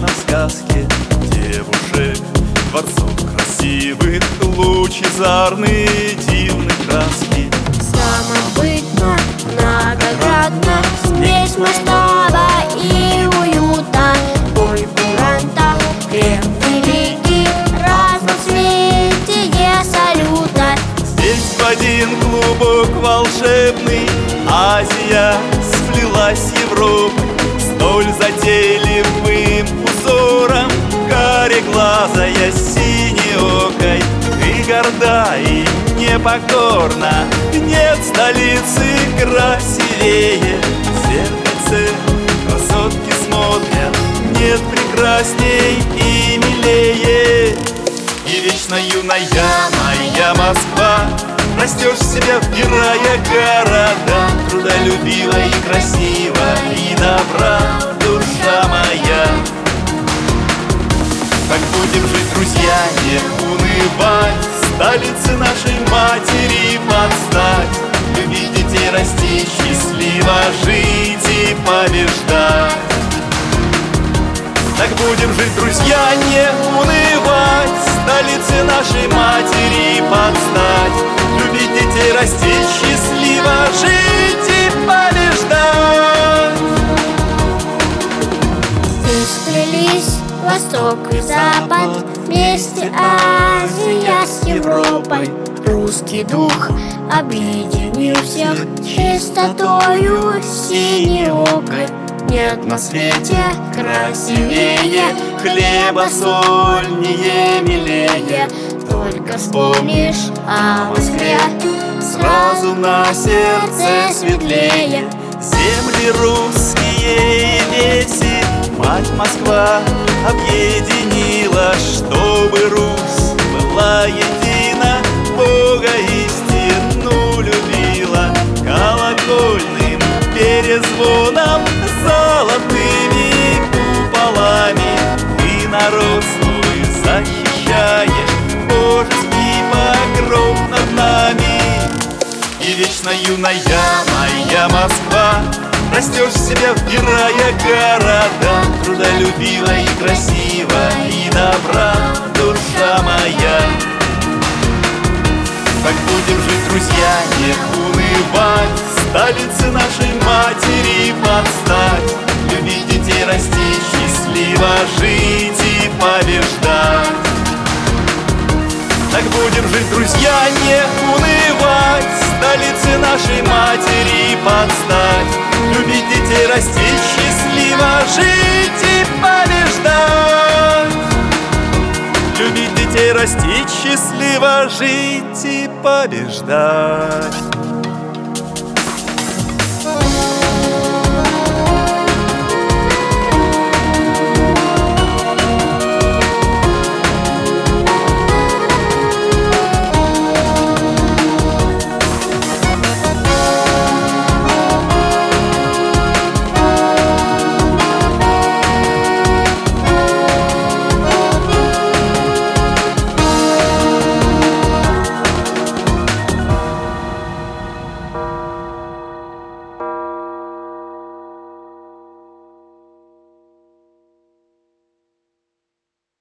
словно в сказке девушек, дворцов красивых, лучезарные дивные краски. Самобытно, многоградно, смесь масштаба и уюта. Бой курантов, крем великий, разноцветие салюта. Здесь в один клубок волшебный Азия сплелась с Европой, столь затейливым узором, кареглазая синеокой. Ты горда и непокорна, нет столицы красивее. В зеркальце красотки смотрят, нет прекрасней и милее. И вечно юная моя Москва, растешь в себя, вбирая города. Трудолюбива и красива, и добра душа моя. Так будем жить, друзья, не унывать, столице нашей матери подстать. Любить детей, расти, счастливо жить и побеждать. Так будем жить, друзья, не унывать, столице нашей матери подстать. Любить детей, расти, счастливо жить и побеждать. Здесь сплелись Восток и Запад, вместе Азия с Европой. Русский дух объединил всех чистотою синеокой. Нет на свете красивее, хлеба сольнее, милее. только вспомнишь о Москве, Сразу на сердце светлее. Земли русские и веси мать Москва объединила, чтобы Русь была едина, Бога истину любила. Колокольным перезвоном, золотыми куполами ты народ свой защищаешь, божеский покров над нами. И вечно юная моя Москва, растешь в себя, вбирая города. Трудолюбива и красива, и добра душа моя. Так будем жить, друзья, не унывать, столице нашей матери подстать. Любить детей, расти, счастливо жить и побеждать. Так будем жить, друзья, не унывать, столице нашей матери подстать. Любить детей, расти, счастливо жить и побеждать. Любить детей, расти, счастливо жить и побеждать.